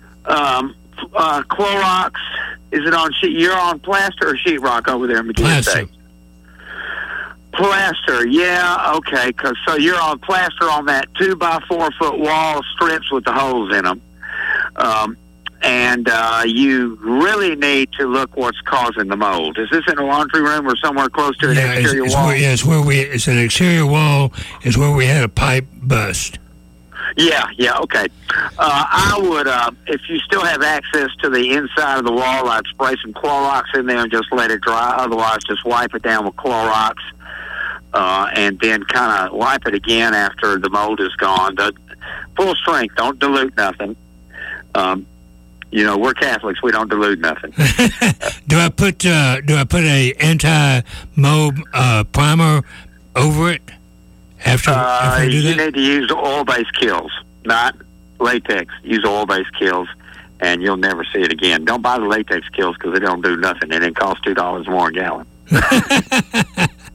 Clorox, is it on sheet? You're on plaster or sheetrock over there in McGee State? Plaster, yeah, okay. So you're on plaster on that 2x4 foot wall strips with the holes in them. And you really need to look what's causing the mold. Is this in a laundry room or somewhere close to an exterior wall? It's an exterior wall. Is where we had a pipe bust. Yeah, okay. I would, if you still have access to the inside of the wall, I'd spray some Clorox in there and just let it dry. Otherwise, just wipe it down with Clorox and then kind of wipe it again after the mold is gone. Full strength, don't dilute nothing. We're Catholics. We don't dilute nothing. Do I put a anti-mold primer over it after I do that? You need to use oil-based kills, not latex. Use oil-based kills, and you'll never see it again. Don't buy the latex kills because they don't do nothing, and it costs $2 more a gallon.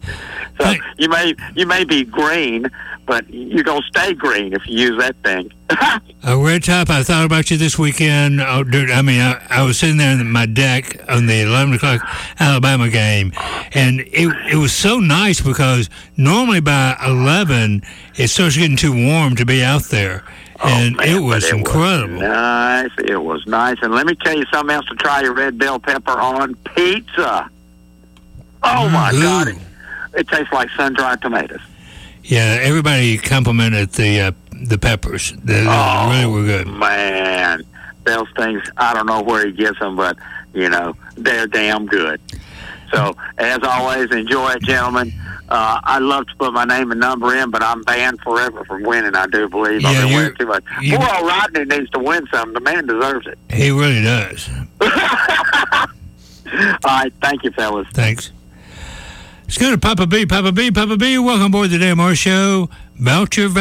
So you may be green, but you're gonna stay green if you use that thing. Red Top, I thought about you this weekend. I was sitting there on my deck on the 11 o'clock Alabama game, and it was so nice because normally by 11 it starts getting too warm to be out there. And it was incredible. It was nice. And let me tell you something else to try your red bell pepper on pizza. Oh, my God. It tastes like sun-dried tomatoes. Yeah, everybody complimented the peppers. They really were good. Man, those things, I don't know where he gets them, but, they're damn good. So, as always, enjoy it, gentlemen. I'd love to put my name and number in, but I'm banned forever from winning, I do believe. I've been winning too much. Poor old Rodney needs to win something. The man deserves it. He really does. All right. Thank you, fellas. Thanks. Let's go to Papa B. Papa B. Papa B, welcome aboard the Dan Morris Show. Vouchers.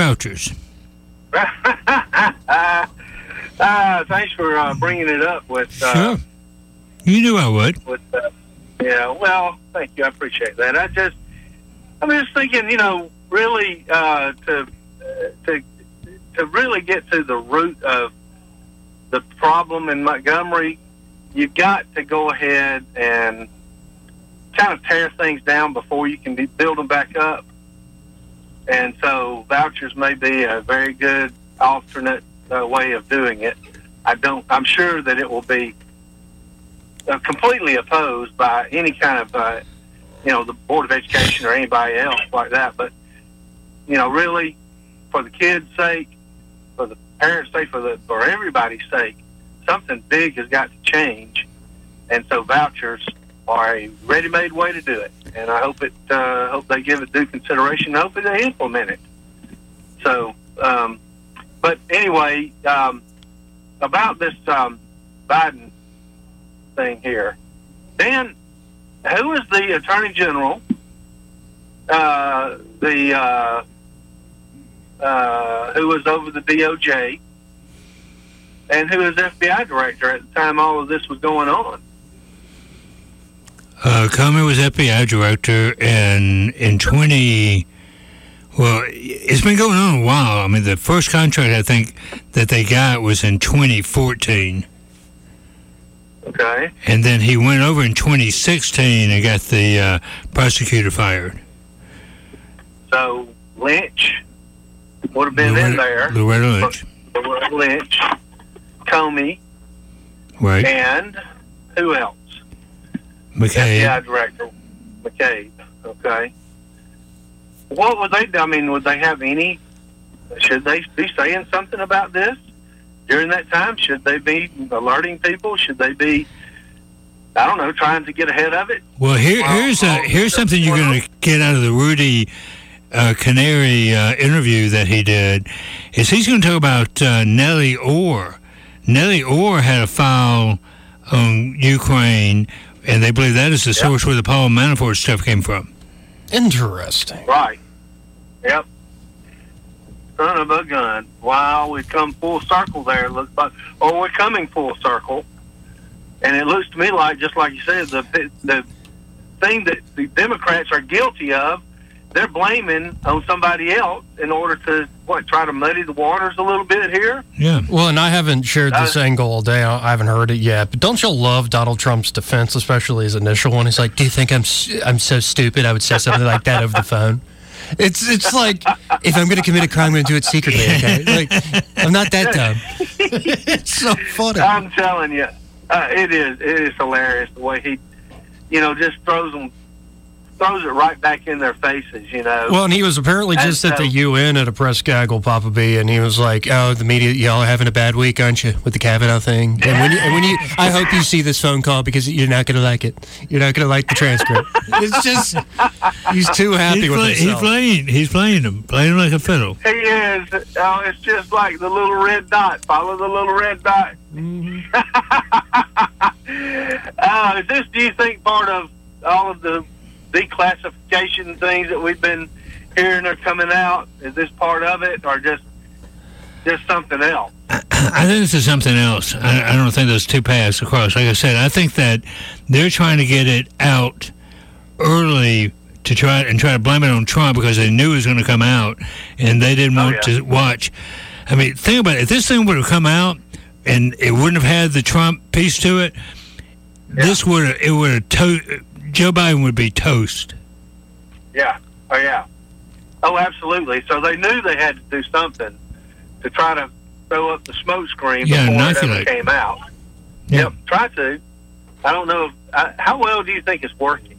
Thanks for bringing it up with... sure. You knew I would. Yeah, well, thank you. I appreciate that. I'm just thinking, really to really get to the root of the problem in Montgomery, you've got to go ahead and kind of tear things down before you can build them back up. And so vouchers may be a very good alternate way of doing it. I'm sure that it will be completely opposed by any kind of, the Board of Education or anybody else like that. But, really, for the kids' sake, for the parents' sake, for everybody's sake, something big has got to change. And so vouchers are a ready-made way to do it. And I hope hope they give it due consideration. I hope they implement it. So, but anyway, about this Biden thing here, Dan, who is the Attorney General? Who was over the DOJ, and who was FBI director at the time all of this was going on? Comey was FBI director, and in 20... Well, it's been going on a while. I mean, the first contract, I think, that they got was in 2014. Okay. And then he went over in 2016 and got the prosecutor fired. So Lynch would have been in there. Loretta Lynch. Loretta Lynch, Comey, right, and who else? McCabe. FBI director McCabe. Okay. What would they do? I mean, would they have any? Should they be saying something about this during that time? Should they be alerting people? Should they be, I don't know, trying to get ahead of it? Well, here's something you're going to get out of the Rudy Canary interview that he did. Is he's going to talk about Nellie Orr. Nellie Orr had a file on Ukraine, and they believe that is the source where the Paul Manafort stuff came from. Interesting. Right. Yep. Son of a gun. Wow, we've come full circle there. It looks like, we're coming full circle. And it looks to me like, just like you said, the thing that the Democrats are guilty of, they're blaming on somebody else in order to, try to muddy the waters a little bit here? Yeah. Well, and I haven't shared this angle all day. I haven't heard it yet. But don't you love Donald Trump's defense, especially his initial one? He's like, do you think I'm so stupid I would say something like that over the phone? It's like, if I'm going to commit a crime, I'm going to do it secretly, okay? Like, I'm not that dumb. It's so funny. I'm telling you, it is hilarious the way he, just throws it right back in their faces, Well, and he was apparently just at the UN at a press gaggle, Papa B, and he was like, "Oh, the media, y'all are having a bad week, aren't you, with the Kavanaugh thing?" And when you, I hope you see this phone call because you're not going to like it. You're not going to like the transcript. It's just, he's too happy with himself. He's playing him like a fiddle. He is. It's just like the little red dot. Follow the little red dot. Mm-hmm. Is this, do you think, part of all of the declassification things that we've been hearing are coming out? Is this part of it, or just something else? I think this is something else. I don't think those two paths across. Like I said, I think that they're trying to get it out early to try to blame it on Trump because they knew it was going to come out, and they didn't want to watch. I mean, think about it. If this thing would have come out and it wouldn't have had the Trump piece to it, Joe Biden would be toast. Yeah. Oh, yeah. Oh, absolutely. So they knew they had to do something to try to throw up the smoke screen before it ever came out. Yep, try to. I don't know. How well do you think it's working?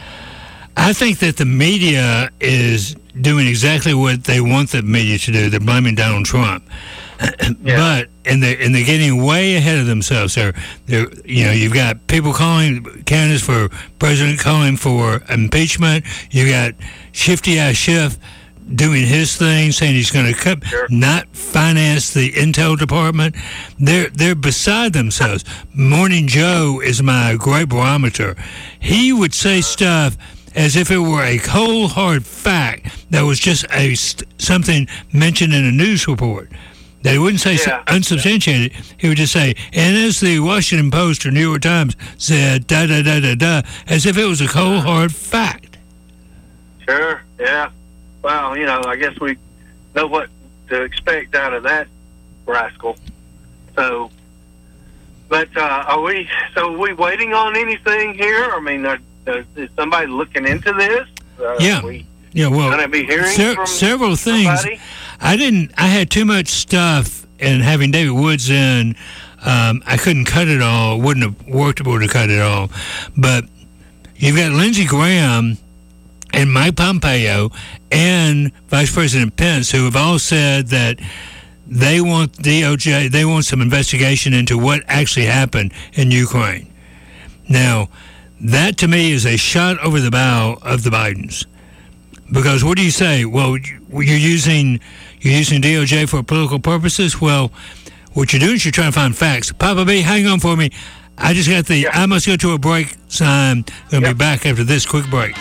I think that the media is doing exactly what they want the media to do. They're blaming Donald Trump. But and they're getting way ahead of themselves. They're you've got people calling candidates for president calling for impeachment. You got Shifty Ass Schiff doing his thing, saying he's going to not finance the intel department. They're beside themselves. Morning Joe is my great barometer. He would say stuff as if it were a cold hard fact that was just something mentioned in a news report. They wouldn't say unsubstantiated. He would just say, and as the Washington Post or New York Times said, da da da da da, as if it was a cold hard fact. Sure, yeah. Well, I guess we know what to expect out of that rascal. So, but are we waiting on anything here? I mean, is somebody looking into this? Well, going to be hearing from several things. Somebody? I had too much stuff, and having David Woods in, I couldn't cut it all. It wouldn't have worked to cut it all. But you've got Lindsey Graham and Mike Pompeo and Vice President Pence, who have all said that they want DOJ, they want some investigation into what actually happened in Ukraine. Now, that to me is a shot over the bow of the Bidens. Because what do you say? Well, you're using DOJ for political purposes? Well, what you're doing is you're trying to find facts. Papa B, hang on for me. I just got I must go to a break sign. Going to be back after this quick break.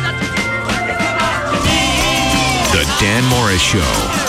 The Dan Morris Show.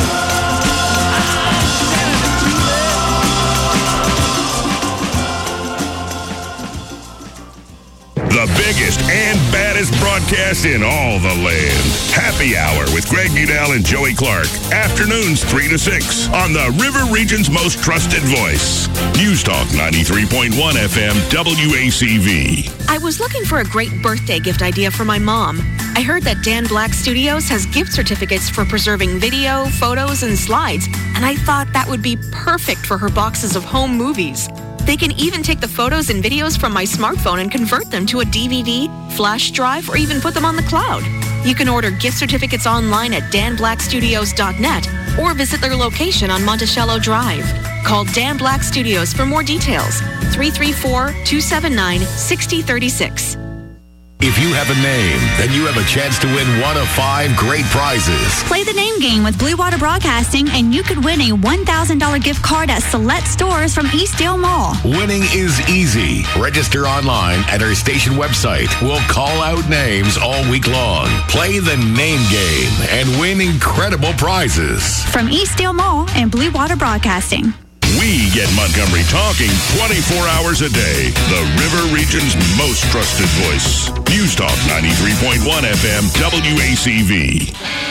The biggest and baddest broadcast in all the land. Happy Hour with Greg Udell and Joey Clark. Afternoons 3 to 6 on the River Region's most trusted voice. News Talk 93.1 FM WACV. I was looking for a great birthday gift idea for my mom. I heard that Dan Black Studios has gift certificates for preserving video, photos, and slides, and I thought that would be perfect for her boxes of home movies. They can even take the photos and videos from my smartphone and convert them to a DVD, flash drive, or even put them on the cloud. You can order gift certificates online at danblackstudios.net or visit their location on Monticello Drive. Call Dan Black Studios for more details. 334-279-6036. If you have a name, then you have a chance to win one of 5 great prizes. Play the name game with Blue Water Broadcasting, and you could win a $1,000 gift card at select stores from Eastdale Mall. Winning is easy. Register online at our station website. We'll call out names all week long. Play the name game and win incredible prizes. From Eastdale Mall and Blue Water Broadcasting. We get Montgomery talking 24 hours a day. The River Region's most trusted voice. News Talk 93.1 FM WACV.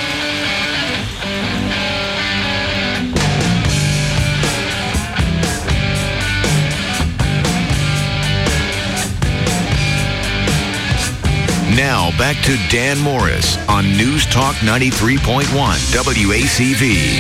Now back to Dan Morris on News Talk 93.1 WACV.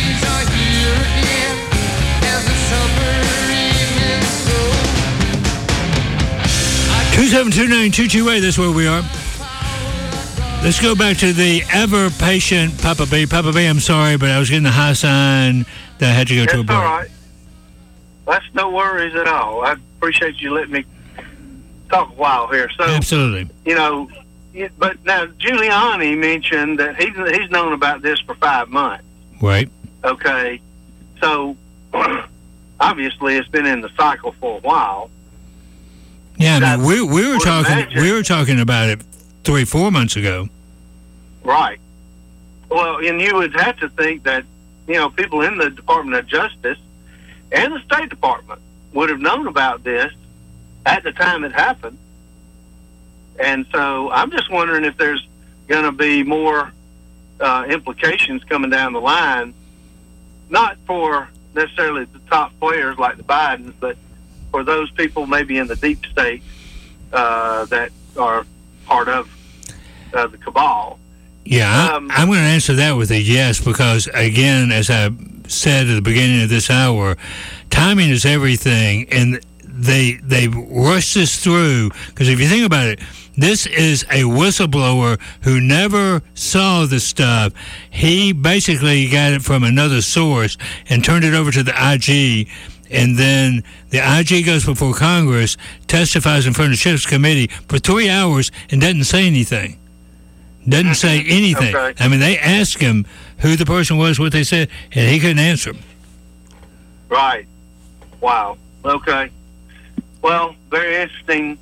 2729228, that's where we are. Let's go back to the ever-patient Papa B. Papa B, I'm sorry, but I was getting a high sign that I had to go to a break. All right. That's no worries at all. I appreciate you letting me talk a while here. So, absolutely. But now Giuliani mentioned that he's known about this for 5 months. Right. Okay. So, obviously, it's been in the cycle for a while. Yeah, I mean, we were talking about it 3-4 months ago. Right. Well, and you would have to think that people in the Department of Justice and the State Department would have known about this at the time it happened. And so I'm just wondering if there's going to be more implications coming down the line, not for necessarily the top players like the Bidens, but for those people maybe in the deep state that are part of the cabal. Yeah, I'm going to answer that with a yes, because, again, as I said at the beginning of this hour, timing is everything, and they rush this through, because if you think about it, this is a whistleblower who never saw the stuff. He basically got it from another source and turned it over to the IG, and then the IG goes before Congress, testifies in front of the Schiff's committee for 3 hours and doesn't say anything. Doesn't say anything. Okay. I mean, they asked him who the person was, what they said, and he couldn't answer them. Right. Wow. Okay. Well, very interesting.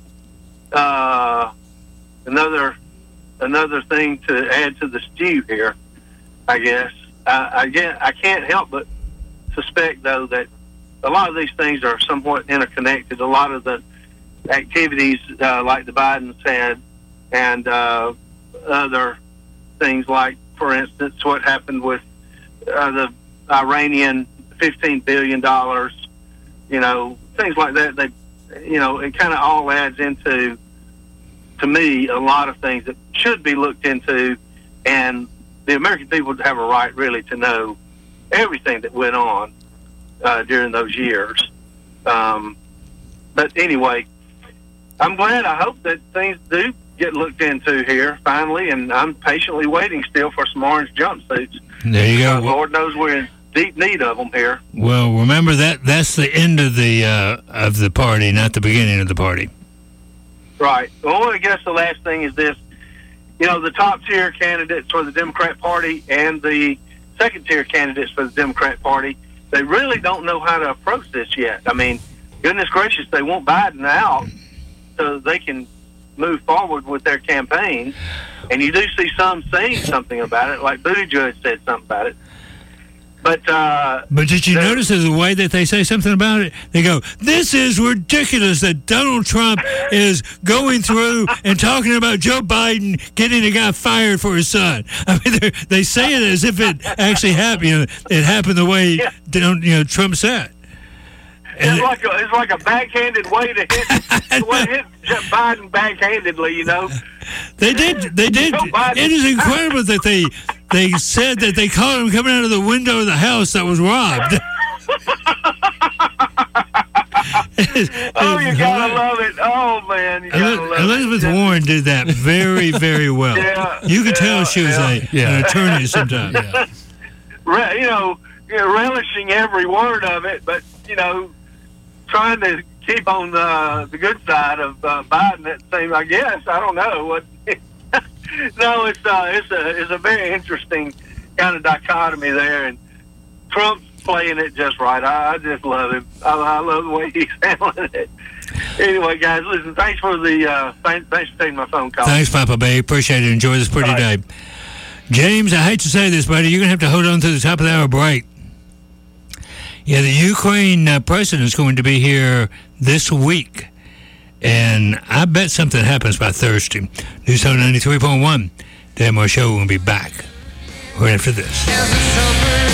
Another thing to add to the stew here, I guess. I can't help but suspect, though, that a lot of these things are somewhat interconnected. A lot of the activities like the Bidens had, and other things like, for instance, what happened with the Iranian $15 billion, things like that. It kind of all adds into, to me, a lot of things that should be looked into, and the American people have a right really to know everything that went on during those years. But anyway, I'm glad. I hope that things do get looked into here finally, and I'm patiently waiting still for some orange jumpsuits. There you go. Lord knows we're in deep need of them here. Well, remember that's the end of the party, not the beginning of the party. Right. Well, I guess the last thing is this. The top-tier candidates for the Democrat Party and the second-tier candidates for the Democrat Party, they really don't know how to approach this yet. I mean, goodness gracious, they want Biden out so they can move forward with their campaign. And you do see some saying something about it, like Buttigieg said something about it. But did you notice the way that they say something about it? They go, "This is ridiculous that Donald Trump is going through and talking about Joe Biden getting a guy fired for his son." I mean, they say it as if it actually happened. It happened the way Trump said. It's like a backhanded way to hit Biden backhandedly. They did. It is incredible that they said that they caught him coming out of the window of the house that was robbed. Oh, you gotta love it. Oh, man, you gotta love Elizabeth it. Warren did that very, very well. You could tell she was an attorney sometimes. Relishing every word of it, but trying to keep on the good side of Biden. It seems, I guess. I don't know what. No, it's a very interesting kind of dichotomy there, and Trump's playing it just right. I just love him. I love the way he's handling it. Anyway, guys, listen. Thanks for thanks for taking my phone call. Thanks, Papa Bay. Appreciate it. Enjoy this pretty day. James, I hate to say this, buddy, you're gonna have to hold on to the top of the hour break. Yeah, the Ukraine president is going to be here this week, and I bet something happens by Thursday. News Talk 93.1. Dan Moore Show will be back right after this.